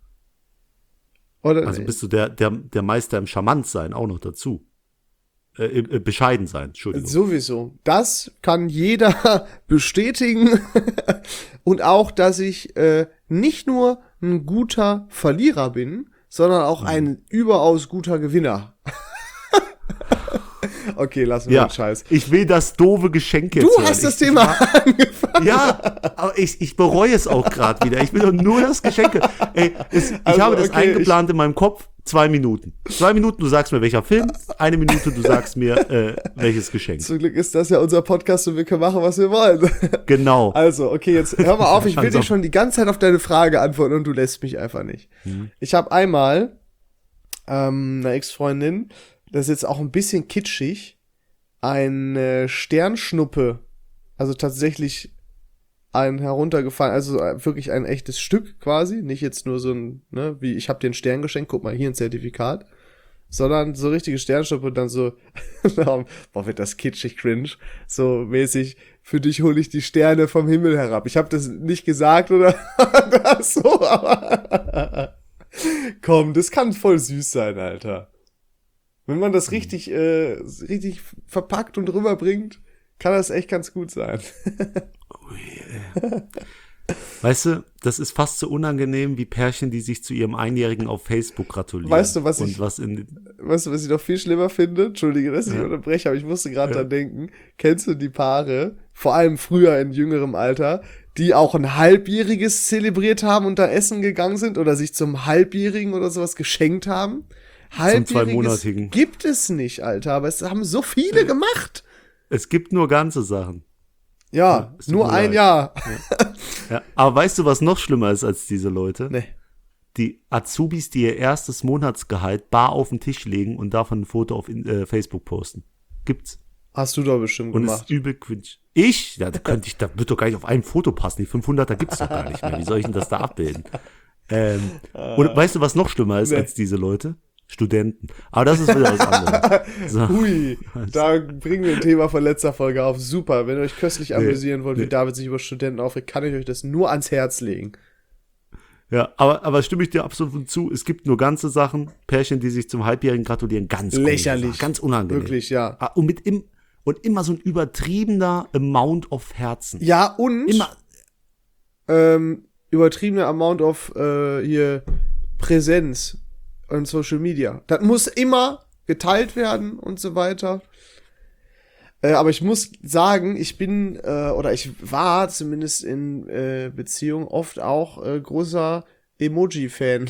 Oder Also bist du der Meister im Charmantsein auch noch dazu. Bescheiden sein, Entschuldigung. Sowieso. Das kann jeder bestätigen. Und auch, dass ich nicht nur ein guter Verlierer bin, sondern auch ein überaus guter Gewinner. Okay, lassen wir den Scheiß. Ich will das doofe Geschenk jetzt Du hast das Thema angefangen. Ja, aber ich bereue es auch gerade wieder. Ich will doch nur das Geschenk. Ey, ich habe das eingeplant in meinem Kopf. 2 Minuten. 2 Minuten, du sagst mir, welcher Film. 1 Minute, du sagst mir, welches Geschenk. Zum Glück ist das ja unser Podcast und wir können machen, was wir wollen. Genau. Also, okay, jetzt hör mal auf. Ich will dir schon die ganze Zeit auf deine Frage antworten und du lässt mich einfach nicht. Ich habe einmal eine Ex-Freundin, das ist jetzt auch ein bisschen kitschig, eine Sternschnuppe, also tatsächlich ein heruntergefallen, also wirklich ein echtes Stück quasi, nicht jetzt nur so ein, ne, wie ich habe dir einen Stern geschenkt, guck mal, hier ein Zertifikat, sondern so richtige Sternschnuppe und dann so, boah, wird das kitschig cringe, so mäßig, für dich hole ich die Sterne vom Himmel herab. Ich habe das nicht gesagt oder das so, aber komm, das kann voll süß sein, Alter. Wenn man das richtig verpackt und rüberbringt, kann das echt ganz gut sein. Weißt du, das ist fast so unangenehm wie Pärchen, die sich zu ihrem Einjährigen auf Facebook gratulieren. Weißt du, was ich noch viel schlimmer finde? Entschuldige, dass ich unterbreche, aber ich musste gerade dran denken. Kennst du die Paare, vor allem früher in jüngerem Alter, die auch ein Halbjähriges zelebriert haben und da essen gegangen sind oder sich zum Halbjährigen oder sowas geschenkt haben? Halbjähriges gibt es nicht, Alter, aber es haben so viele gemacht. Es gibt nur ganze Sachen. Ja, nur ein Jahr. Ja, aber weißt du, was noch schlimmer ist als diese Leute? Nee. Die Azubis, die ihr erstes Monatsgehalt bar auf den Tisch legen und davon ein Foto auf Facebook posten. Gibt's. Hast du doch bestimmt und gemacht. Und ist übel cringe. Ich? Ja, da wird doch gar nicht auf einem Foto passen. Die 500er gibt's doch gar nicht mehr. Wie soll ich denn das da abbilden? Und weißt du, was noch schlimmer ist als diese Leute? Studenten. Aber das ist wieder was anderes. So. Hui, da bringen wir ein Thema von letzter Folge auf. Super, wenn ihr euch köstlich amüsieren wollt, wie David sich über Studenten aufregt, kann ich euch das nur ans Herz legen. Ja, aber stimme ich dir absolut zu, es gibt nur ganze Sachen, Pärchen, die sich zum Halbjährigen gratulieren, ganz lächerlich. Ganz unangenehm. Wirklich, ja. Und immer so ein übertriebener Amount of Herzen. Ja, und immer übertriebener Amount of hier Präsenz und Social Media. Das muss immer geteilt werden und so weiter. Aber ich muss sagen, ich bin, oder ich war zumindest in Beziehung oft auch großer Emoji-Fan.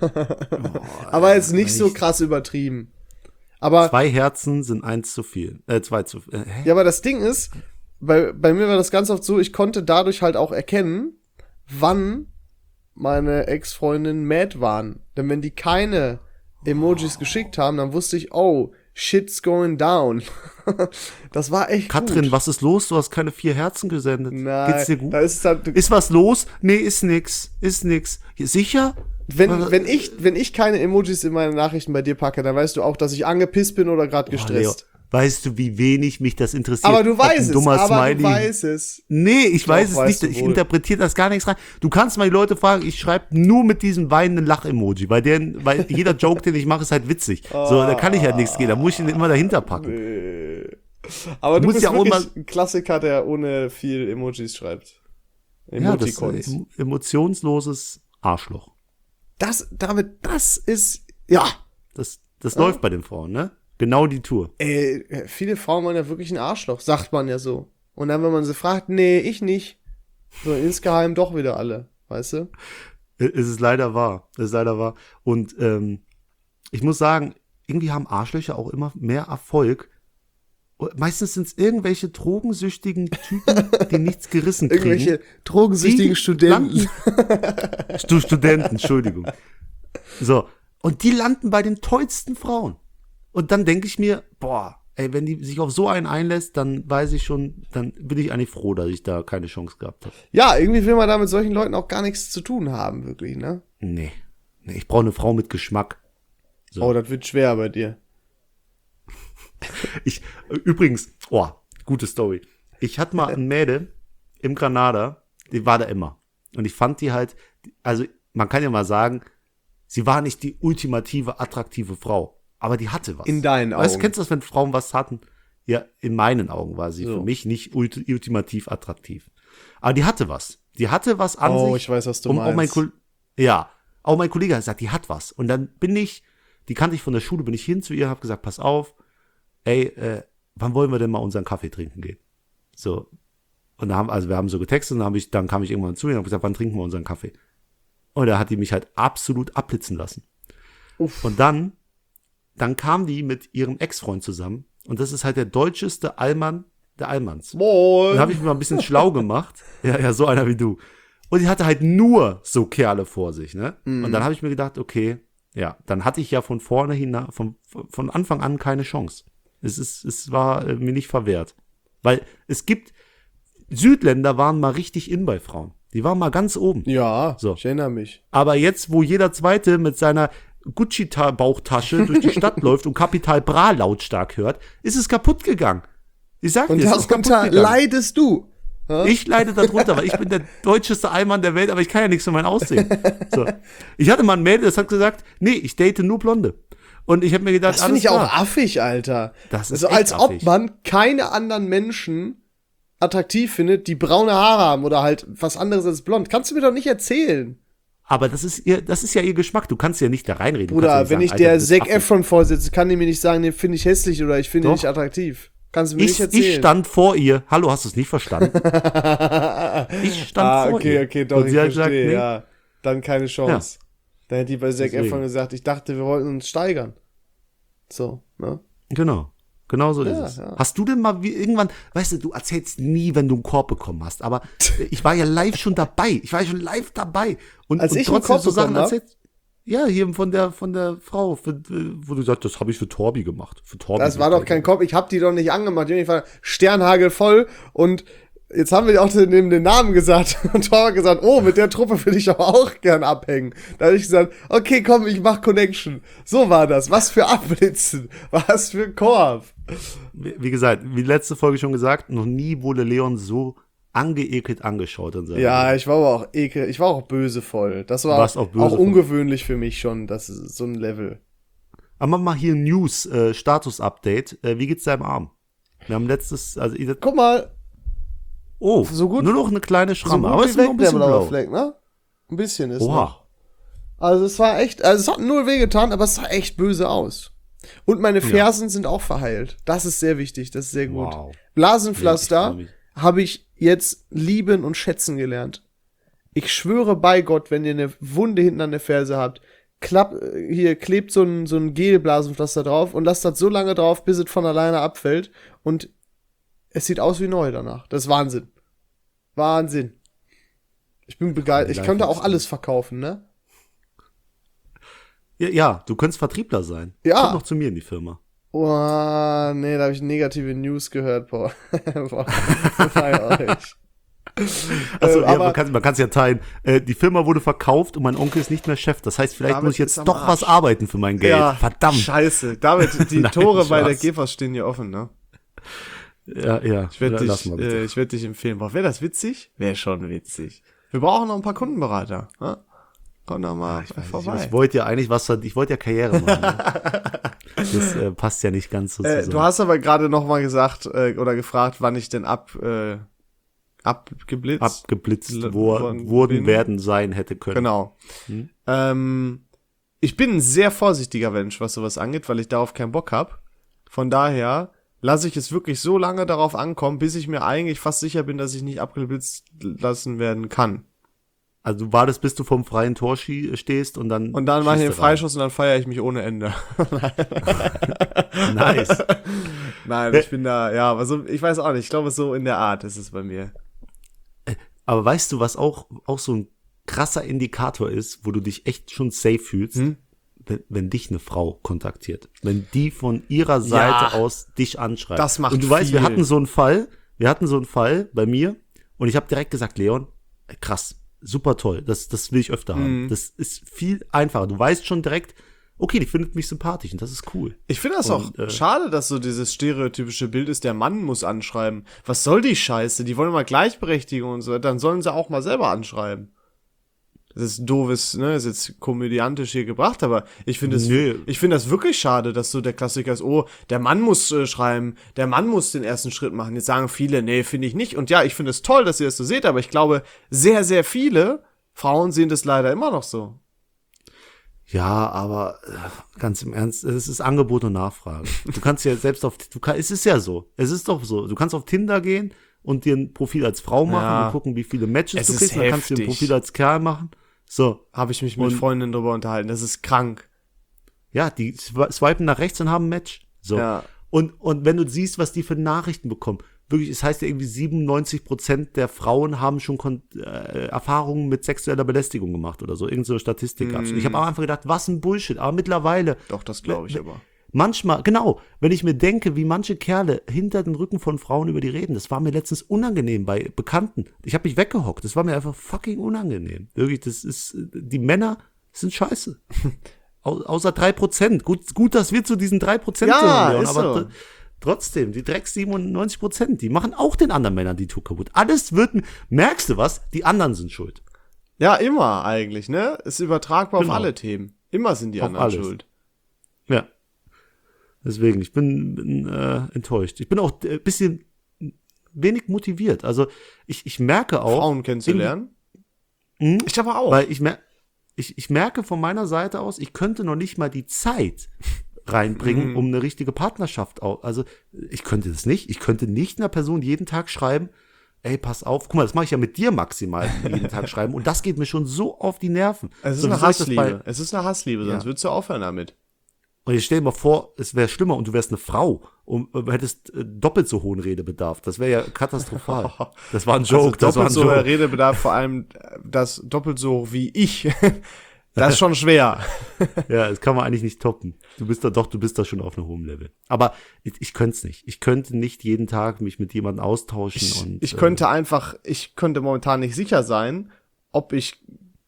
Aber jetzt nicht so krass übertrieben. Aber 2 Herzen sind 1 zu viel. 2 zu viel. Ja, aber das Ding ist, bei mir war das ganz oft so, ich konnte dadurch halt auch erkennen, wann meine Ex-Freundinnen mad waren. Denn wenn die keine Emojis geschickt haben, dann wusste ich, oh, shit's going down. Das war echt Katrin, gut. was ist los? Du hast keine 4 Herzen gesendet. Nein, geht's dir gut? Da ist was los? Nee, ist nix. Sicher? Wenn ich keine Emojis in meine Nachrichten bei dir packe, dann weißt du auch, dass ich angepisst bin oder gerade gestresst. Leo, weißt du, wie wenig mich das interessiert? Aber du weißt du weißt es. Nee, ich weiß es nicht. Ich interpretiere das gar nichts rein. Du kannst mal die Leute fragen, ich schreibe nur mit diesem weinenden Lach-Emoji, weil jeder Joke, den ich mache, ist halt witzig. So, da kann ich halt nichts gehen. Da muss ich ihn immer dahinter packen. Nee. Aber du bist ja wirklich ein Klassiker, der ohne viel Emojis schreibt. Emoticons. Ja, das emotionsloses Arschloch. Das ist, ja. Das läuft bei den Frauen, ne? Genau die Tour. Viele Frauen wollen ja wirklich ein Arschloch, sagt man ja so. Und dann, wenn man sie fragt, nee, ich nicht. So insgeheim doch wieder alle, weißt du? Es ist leider wahr. Und ich muss sagen, irgendwie haben Arschlöcher auch immer mehr Erfolg. Meistens sind es irgendwelche drogensüchtigen Typen, die nichts gerissen kriegen. Irgendwelche drogensüchtigen Studenten. Studenten, Entschuldigung. So, und die landen bei den tollsten Frauen. Und dann denke ich mir, boah, ey, wenn die sich auf so einen einlässt, dann weiß ich schon, dann bin ich eigentlich froh, dass ich da keine Chance gehabt habe. Ja, irgendwie will man da mit solchen Leuten auch gar nichts zu tun haben, wirklich, ne? Nee, ich brauche eine Frau mit Geschmack. So. Oh, das wird schwer bei dir. Übrigens, gute Story. Ich hatte mal ein Mädel im Granada, die war da immer. Und ich fand die halt, also man kann ja mal sagen, sie war nicht die ultimative, attraktive Frau. Aber die hatte was. In deinen Augen. Weißt du, kennst du das, wenn Frauen was hatten? Ja, in meinen Augen war sie für mich nicht ultimativ attraktiv. Aber die hatte was. Die hatte was an sich. Oh, ich weiß, was du meinst. Auch mein Kollege hat gesagt, die hat was. Und dann die kannte ich von der Schule, bin ich hin zu ihr, habe gesagt, pass auf, wann wollen wir denn mal unseren Kaffee trinken gehen? So. Und wir haben so getextet und dann kam ich irgendwann zu ihr und habe gesagt, wann trinken wir unseren Kaffee? Und da hat die mich halt absolut abblitzen lassen. Uff. Und dann kam die mit ihrem Ex-Freund zusammen. Und das ist halt der deutscheste Allmann der Allmanns. Moin. Dann habe ich mich mal ein bisschen schlau gemacht. Ja, so einer wie du. Und die hatte halt nur so Kerle vor sich, ne? Mhm. Und dann habe ich mir gedacht, okay, ja, dann hatte ich ja von Anfang an keine Chance. Es war mir nicht verwehrt. Weil Südländer waren mal richtig in bei Frauen. Die waren mal ganz oben. Ja, so. Ich erinnere mich. Aber jetzt, wo jeder Zweite mit seiner Gucci-Bauchtasche durch die Stadt läuft und Capital Bra lautstark hört, ist es kaputt gegangen. Ich sag dir, es ist kaputt gegangen. Und darunter leidest du. Ich leide darunter, weil ich bin der deutscheste Allmann der Welt, aber ich kann ja nichts für mein Aussehen. So. Ich hatte mal ein Mädel, das hat gesagt, nee, ich date nur Blonde. Und ich habe mir gedacht, das finde ich auch affig, Alter. Das ist also als affig. Ob man keine anderen Menschen attraktiv findet, die braune Haare haben oder halt was anderes als blond. Kannst du mir doch nicht erzählen. Aber das ist ja ihr Geschmack. Du kannst ja nicht da reinreden. Oder ja wenn sagen, ich der Zac Efron vorsitze, kann die mir nicht sagen, den finde ich hässlich oder ich finde ihn nicht attraktiv. Kannst du mir nicht erzählen. Ich stand vor ihr. Hallo, hast du es nicht verstanden? Ich stand vor ihr. Okay, doch, ich verstehe, gesagt, nee. Ja. Dann keine Chance. Ja. Dann hätte die bei Zac Efron gesagt, ich dachte, wir wollten uns steigern. So, ne? Genau so ist es. Ja. Hast du denn mal irgendwann, weißt du erzählst nie, wenn du einen Korb bekommen hast, aber ich war ja live schon dabei. Und als ich einen Korb so Sachen erzählt. Ja, hier von der Frau, wo du sagst, das habe ich für Torbi gemacht. Das war doch kein Korb, ich habe die doch nicht angemacht. Ich war Sternhagel voll und jetzt haben wir auch den Namen gesagt und Thor hat gesagt, mit der Truppe will ich aber auch gern abhängen. Da habe ich gesagt, okay, komm, ich mach Connection. So war das. Was für Abblitzen, was für Korb. Wie gesagt, wie letzte Folge schon gesagt, noch nie wurde Leon so angeekelt angeschaut. Ja, ich war aber auch ich war auch bösevoll. Das war auch ungewöhnlich für mich schon, das ist so ein Level. Aber mach mal hier ein News-Status-Update. Wie geht's deinem Arm? Wir haben guck mal. Oh, so gut, nur noch eine kleine Schramme, so aber es ist noch ein bisschen blau. Fleck, ne? Ein bisschen ist noch. Also es war echt, es hat null wehgetan, aber es sah echt böse aus. Und meine Fersen sind auch verheilt. Das ist sehr wichtig, das ist sehr gut. Wow. Blasenpflaster habe ich jetzt lieben und schätzen gelernt. Ich schwöre bei Gott, wenn ihr eine Wunde hinten an der Ferse habt, klebt so ein Gelblasenpflaster drauf und lasst das so lange drauf, bis es von alleine abfällt und es sieht aus wie neu danach. Das ist Wahnsinn. Wahnsinn. Ich bin begeistert. Ich könnte auch alles verkaufen, ne? Ja, du könntest Vertriebler sein. Ja. Komm doch zu mir in die Firma. Oh, nee, da habe ich negative News gehört, boah. Also, man kann es ja teilen. Die Firma wurde verkauft und mein Onkel ist nicht mehr Chef. Das heißt, vielleicht muss ich jetzt doch was arbeiten für mein Geld. Ja, verdammt. Scheiße. David, die Tore bei der Gefas stehen hier offen, ne? Ja. Ich werde dich empfehlen. Boah, wäre das witzig? Wäre schon witzig. Wir brauchen noch ein paar Kundenberater. Ne? Komm doch mal vorbei. Ich wollte ja Karriere machen. Ne? Das passt ja nicht ganz so zusammen. Du hast aber gerade noch mal gesagt oder gefragt, wann ich denn abgeblitzt werden sein hätte können. Genau. Ich bin ein sehr vorsichtiger Mensch, was sowas angeht, weil ich darauf keinen Bock habe. Von daher lasse ich es wirklich so lange darauf ankommen, bis ich mir eigentlich fast sicher bin, dass ich nicht abgeblitzt lassen werden kann. Also du wartest, bis du vom freien Tor stehst und dann mache ich den Freischuss und dann feiere ich mich ohne Ende. Nice. Nein, ich bin da, also ich weiß auch nicht, ich glaube so in der Art ist es bei mir. Aber weißt du, was auch so ein krasser Indikator ist, wo du dich echt schon safe fühlst? Wenn dich eine Frau kontaktiert. Wenn die von ihrer Seite aus dich anschreibt. Das macht Und du weißt, wir hatten so einen Fall bei mir und ich habe direkt gesagt, Leon, krass, super toll, das will ich öfter haben. Das ist viel einfacher. Du weißt schon direkt, okay, die findet mich sympathisch und das ist cool. Ich finde das auch schade, dass so dieses stereotypische Bild ist, der Mann muss anschreiben. Was soll die Scheiße? Die wollen mal Gleichberechtigung und so, dann sollen sie auch mal selber anschreiben. Das ist doofes, ne, ist jetzt komödiantisch hier gebracht, aber ich finde das wirklich schade, dass so der Klassiker ist, oh, der Mann muss schreiben, der Mann muss den ersten Schritt machen. Jetzt sagen viele, nee, finde ich nicht. Und ja, ich finde es toll, dass ihr das so seht, aber ich glaube, sehr, sehr viele Frauen sehen das leider immer noch so. Ja, aber ganz im Ernst, es ist Angebot und Nachfrage. Du kannst ja selbst es ist ja so, es ist doch so, du kannst auf Tinder gehen und dir ein Profil als Frau machen und gucken, wie viele Matches du kriegst, dann kannst du dir ein Profil als Kerl machen. So. Habe ich mich mit Freundinnen drüber unterhalten, das ist krank. Ja, die swipen nach rechts und haben ein Match. So. Ja. Und wenn du siehst, was die für Nachrichten bekommen, wirklich, es heißt ja irgendwie 97% der Frauen haben schon Erfahrungen mit sexueller Belästigung gemacht oder so. Irgend so eine Statistik gab's. Ich habe am Anfang gedacht, was ein Bullshit. Aber mittlerweile. Doch, das glaube ich aber. Manchmal, genau, wenn ich mir denke, wie manche Kerle hinter den Rücken von Frauen über die reden, das war mir letztens unangenehm bei Bekannten. Ich habe mich weggehockt. Das war mir einfach fucking unangenehm. Wirklich, die Männer sind scheiße. Außer 3%. Gut, dass wir zu diesen 3% gehören, aber so. Trotzdem, die Drecks 97%, die machen auch den anderen Männern die Tour kaputt. Alles merkst du was? Die anderen sind schuld. Ja, immer eigentlich, ne? Ist übertragbar auf alle Themen. Immer sind die anderen schuld. Ja. Deswegen, ich bin enttäuscht. Ich bin auch ein bisschen wenig motiviert. Also, ich merke auch. Frauen kennenzulernen? Ich aber auch. Weil ich merke von meiner Seite aus, ich könnte noch nicht mal die Zeit reinbringen, um eine richtige Partnerschaft also ich könnte das nicht. Ich könnte nicht einer Person jeden Tag schreiben, ey, pass auf, guck mal, das mache ich ja mit dir maximal jeden Tag schreiben und das geht mir schon so auf die Nerven. Es ist eine Hassliebe. Es ist eine Hassliebe, sonst würdest du aufhören damit. Und jetzt stell dir mal vor, es wäre schlimmer und du wärst eine Frau und hättest doppelt so hohen Redebedarf. Das wäre ja katastrophal. Das war ein Joke. Das war ein Joke. Doppelt so Redebedarf, vor allem das doppelt so hoch wie ich. Das ist schon schwer. Ja, das kann man eigentlich nicht toppen. Du bist da schon auf einem hohen Level. Aber ich könnte es nicht. Ich könnte nicht jeden Tag mich mit jemandem austauschen. Ich könnte momentan nicht sicher sein, ob ich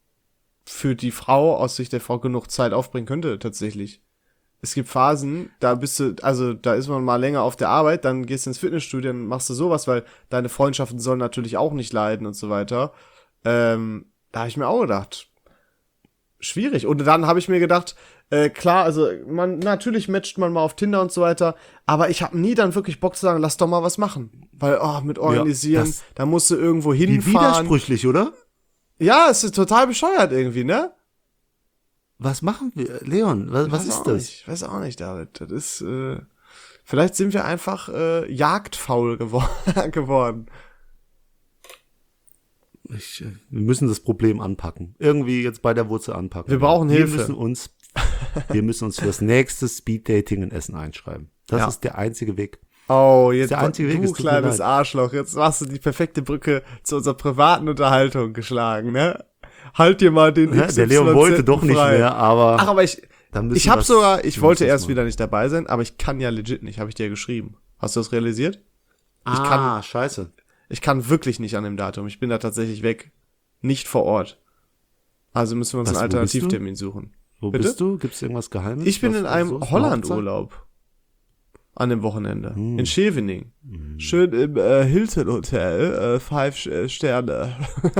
für die Frau aus Sicht der Frau genug Zeit aufbringen könnte, tatsächlich. Es gibt Phasen, da ist man mal länger auf der Arbeit, dann gehst du ins Fitnessstudio, dann machst du sowas, weil deine Freundschaften sollen natürlich auch nicht leiden und so weiter. Da habe ich mir auch gedacht, schwierig. Und dann habe ich mir gedacht, klar, also natürlich matcht man mal auf Tinder und so weiter, aber ich habe nie dann wirklich Bock zu sagen, lass doch mal was machen. Weil, mit organisieren, da musst du irgendwo hinfahren. Wie widersprüchlich, oder? Ja, es ist total bescheuert irgendwie, ne? Was machen wir? Leon, was ist das? Ich weiß auch nicht, David. Das ist, vielleicht sind wir einfach jagdfaul geworden. Wir müssen das Problem anpacken. Irgendwie jetzt bei der Wurzel anpacken. Wir brauchen Hilfe. Wir müssen uns für das nächste Speeddating in Essen einschreiben. Das ist der einzige Weg. Oh, jetzt du kleines Arschloch. Jetzt hast du die perfekte Brücke zu unserer privaten Unterhaltung geschlagen, ne? Halt dir mal den XYZ Der Leon wollte doch nicht mehr, aber. Ach, aber ich wollte erst wieder nicht dabei sein, aber ich kann ja legit nicht, habe ich dir geschrieben. Hast du das realisiert? Scheiße. Ich kann wirklich nicht an dem Datum. Ich bin da tatsächlich weg. Nicht vor Ort. Also müssen wir uns einen Alternativtermin suchen. Wo bist du? Gibt's irgendwas Geheimes? Ich bin in einem Holland-Urlaub. An dem Wochenende. In Scheveningen. Schön im Hilton Hotel. 5 Sterne.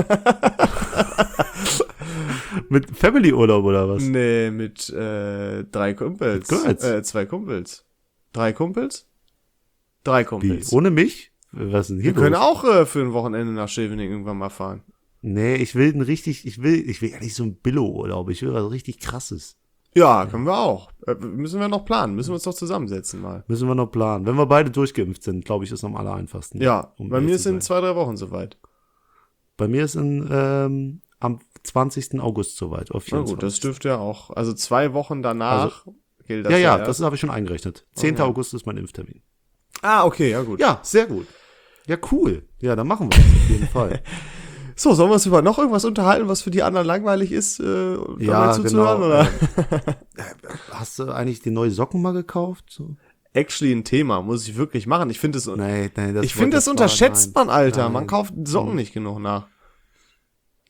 Mit Family-Urlaub oder was? Nee, mit 3 Kumpels. 2 Kumpels. 3 Kumpels? 3 Kumpels. Wie? Ohne mich? Was denn hier Wir können auch für ein Wochenende nach Scheveningen irgendwann mal fahren. Nee, ich will ja nicht so ein Billo-Urlaub. Ich will was richtig Krasses. Ja, können wir auch. Müssen wir noch planen. Müssen wir uns doch zusammensetzen mal. Müssen wir noch planen. Wenn wir beide durchgeimpft sind, glaube ich, ist es am aller einfachsten. Ja, bei mir ist in 2-3 Wochen soweit. Bei mir ist am 20. August soweit. Na gut, das dürfte ja auch. Also 2 Wochen danach gilt das ja. Ja, das habe ich schon eingerechnet. 10. August ist mein Impftermin. Ah, okay, ja gut. Ja, sehr gut. Ja, cool. Ja, dann machen wir es auf jeden Fall. So, sollen wir uns über noch irgendwas unterhalten, was für die anderen langweilig ist, ja, zuzuhören, oder? Hast du eigentlich die neue Socken mal gekauft? So? Actually ein Thema, muss ich wirklich machen. Ich finde das unterschätzt man, Alter. Man kauft Socken nicht genug nach.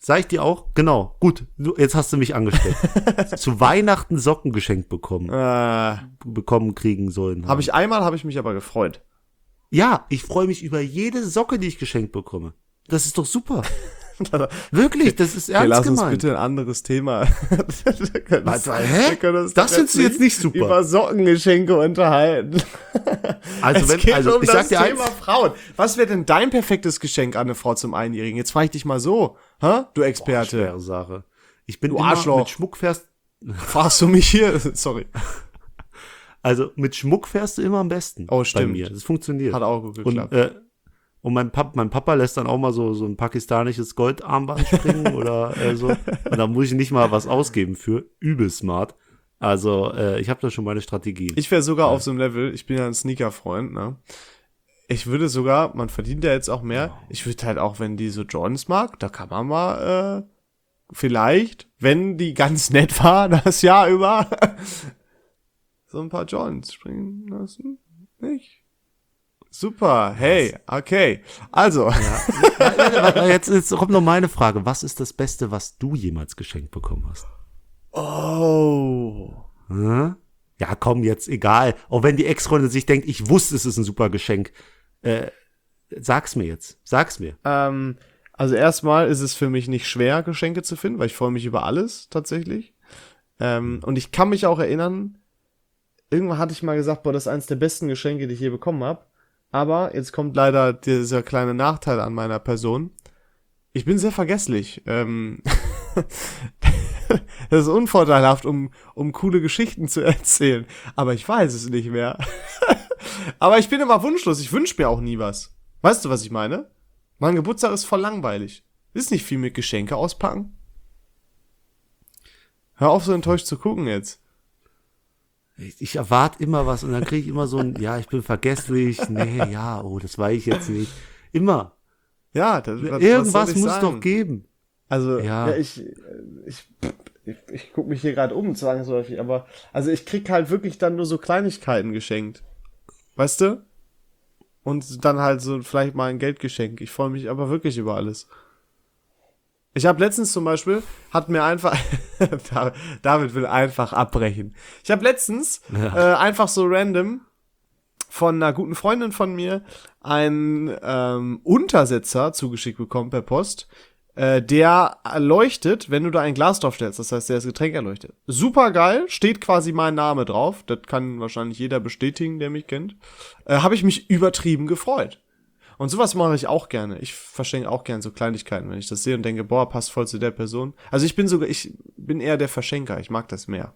Sag ich dir auch? Genau. Gut, jetzt hast du mich angesteckt. Zu Weihnachten Socken geschenkt bekommen. Kriegen sollen. Habe ich mich aber gefreut. Ja, ich freue mich über jede Socke, die ich geschenkt bekomme. Das ist doch super. Wirklich, das ist ernst lass gemeint. Uns bitte ein anderes Thema. Hä? Das findest du jetzt nicht super. Über Sockengeschenke unterhalten. Also es geht um ich das sag dir Thema Frauen. Was wäre denn dein perfektes Geschenk an eine Frau zum Einjährigen? Jetzt frage ich dich mal so, du Experte. Schwere Sache. Ich bin du immer Arschloch. mit Schmuck fährst. Fragst du mich hier? Sorry. Also mit Schmuck fährst du immer am besten. Oh, stimmt. Bei mir. Das funktioniert. Hat auch gut geklappt. Und mein Papa lässt dann auch mal so ein pakistanisches Goldarmband springen oder so. Und da muss ich nicht mal was ausgeben für. Übel smart. Also, ich habe da schon meine Strategie. Ich wäre sogar auf so einem Level, ich bin ja ein Sneaker-Freund, ne? Ich würde sogar, man verdient ja jetzt auch mehr, ich würde halt auch, wenn die so Jordans mag, da kann man mal, vielleicht, wenn die ganz nett war, das Jahr über, so ein paar Jordans springen lassen. Nicht? Super, hey, okay. Also. Ja. Jetzt kommt noch meine Frage. Was ist das Beste, was du jemals geschenkt bekommen hast? Oh. Hm? Ja, komm, jetzt egal. Auch wenn die Ex-Freundin sich denkt, ich wusste, es ist ein super Geschenk. Sag's mir jetzt. Sag's mir. Also erstmal ist es für mich nicht schwer, Geschenke zu finden, weil ich freue mich über alles, tatsächlich. Und ich kann mich auch erinnern, irgendwann hatte ich mal gesagt, boah, das ist eines der besten Geschenke, die ich je bekommen habe. Aber jetzt kommt leider dieser kleine Nachteil an meiner Person. Ich bin sehr vergesslich. Das ist unvorteilhaft, um coole Geschichten zu erzählen. Aber ich weiß es nicht mehr. Aber ich bin immer wunschlos. Ich wünsche mir auch nie was. Weißt du, was ich meine? Mein Geburtstag ist voll langweilig. Ist nicht viel mit Geschenke auspacken. Hör auf, so enttäuscht zu gucken jetzt. Ich erwarte immer was und dann kriege ich immer so ein, ja, ich bin vergesslich, das weiß ich jetzt nicht. Immer. Ja, irgendwas muss doch geben. Also, ja ich gucke mich hier gerade um, zwangsläufig, aber, also ich krieg halt wirklich dann nur so Kleinigkeiten geschenkt. Weißt du? Und dann halt so vielleicht mal ein Geldgeschenk. Ich freue mich aber wirklich über alles. Ich habe letztens zum Beispiel, hat mir einfach, David will einfach abbrechen. Ich habe letztens einfach so random von einer guten Freundin von mir einen Untersetzer zugeschickt bekommen per Post, der leuchtet, wenn du da ein Glas drauf stellst. Das heißt, der ist Getränk erleuchtet. Super geil, steht quasi mein Name drauf. Das kann wahrscheinlich jeder bestätigen, der mich kennt. Habe ich mich übertrieben gefreut. Und sowas mache ich auch gerne. Ich verschenke auch gerne so Kleinigkeiten, wenn ich das sehe und denke, boah, passt voll zu der Person. Also ich bin eher der Verschenker. Ich mag das mehr.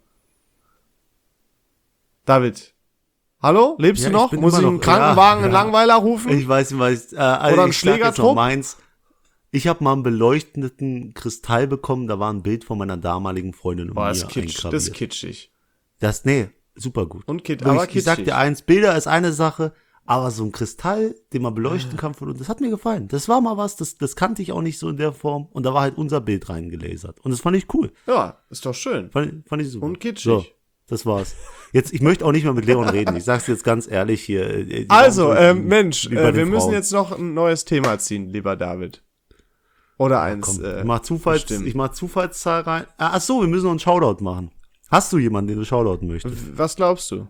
David. Hallo? Lebst du noch? Muss ich einen Krankenwagen, einen Langweiler rufen? Ich weiß. Oder einen Schlägertrupp? Ich habe mal einen beleuchteten Kristall bekommen. Da war ein Bild von meiner damaligen Freundin und mir eingraviert. Das ist kitschig. Super gut. Und kitschig. Ich sag dir eins, Bilder ist eine Sache. Aber so ein Kristall, den man beleuchten kann von uns, das hat mir gefallen. Das war mal was, das kannte ich auch nicht so in der Form. Und da war halt unser Bild reingelasert. Und das fand ich cool. Ja, ist doch schön. Fand ich super. Und kitschig. So, das war's. Jetzt, ich möchte auch nicht mehr mit Leon reden. Ich sag's jetzt ganz ehrlich hier. Also, Mensch, wir müssen jetzt noch ein neues Thema ziehen, lieber David. Oder eins. Komm, ich mach Zufallszahl rein. Ach so, wir müssen noch einen Shoutout machen. Hast du jemanden, den du shoutouten möchtest? Was glaubst du?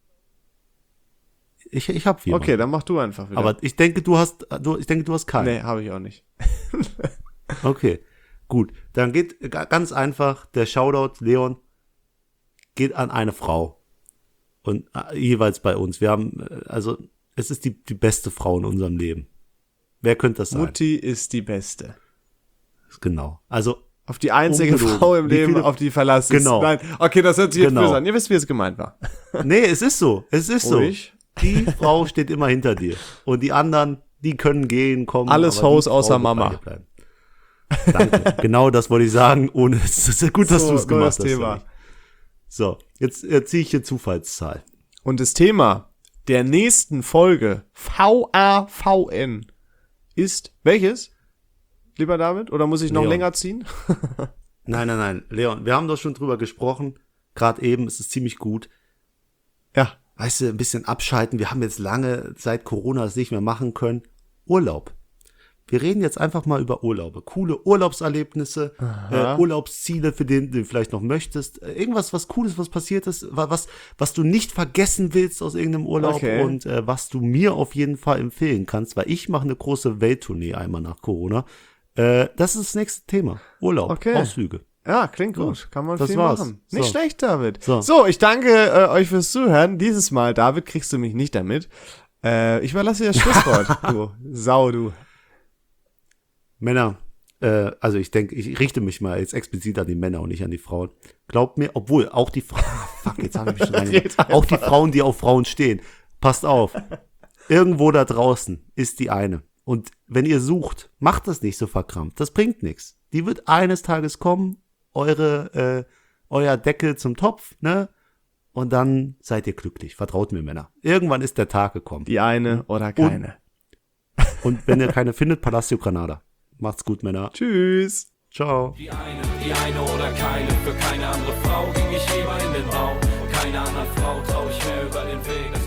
Ich hab jemanden. Okay, dann mach du einfach wieder. Aber ich denke, du hast keinen. Nee, habe ich auch nicht. Okay, gut. Dann geht ganz einfach der Shoutout, Leon, geht an eine Frau. Und jeweils bei uns. Wir haben, es ist die beste Frau in unserem Leben. Wer könnte das sein? Mutti ist die Beste. Genau. Also, auf die einzige Frau im Leben, auf die verlassen. Genau. Nein, okay, das hört sich jetzt böse an. Ihr wisst, wie es gemeint war. Nee, es ist so. Ruhig. Die Frau steht immer hinter dir. Und die anderen, die können gehen, kommen. Alles Haus außer Mama. Danke. Genau das wollte ich sagen. Es ist gut, dass du es gemacht hast. Thema. So, jetzt ziehe ich hier Zufallszahl. Und das Thema der nächsten Folge, VAVN, ist welches? Lieber David? Oder muss ich noch länger ziehen? Nein. Leon, wir haben doch schon drüber gesprochen. Gerade eben, es ist ziemlich gut. Ja. Weißt du, ein bisschen abschalten. Wir haben jetzt lange seit Corona das nicht mehr machen können. Urlaub. Wir reden jetzt einfach mal über Urlaube. Coole Urlaubserlebnisse, Urlaubsziele, für den du vielleicht noch möchtest. Irgendwas, was Cooles, was passiert ist, was du nicht vergessen willst aus irgendeinem Urlaub und was du mir auf jeden Fall empfehlen kannst, weil ich mache eine große Welttournee einmal nach Corona. Das ist das nächste Thema. Urlaub, Ausflüge. Ja, klingt gut. So, kann man das viel war's. machen. Nicht schlecht, David. So, ich danke euch fürs Zuhören. Dieses Mal, David, kriegst du mich nicht damit. Ich überlasse dir das Schlusswort. Du Sau, du. Männer, also ich denke, ich richte mich mal jetzt explizit an die Männer und nicht an die Frauen. Glaubt mir, obwohl auch die Frauen, fuck, jetzt habe ich mich schon reingemacht. Auch die Frauen, die auf Frauen stehen. Passt auf. Irgendwo da draußen ist die eine. Und wenn ihr sucht, macht das nicht so verkrampft. Das bringt nichts. Die wird eines Tages kommen, euer Deckel zum Topf, ne? Und dann seid ihr glücklich. Vertraut mir, Männer. Irgendwann ist der Tag gekommen. Die eine oder keine. Und wenn ihr keine findet, Palacio Granada. Macht's gut, Männer. Tschüss. Ciao. Die eine oder keine. Für keine andere Frau ging ich lieber in den Raum. Keine andere Frau trau ich mehr über den Weg.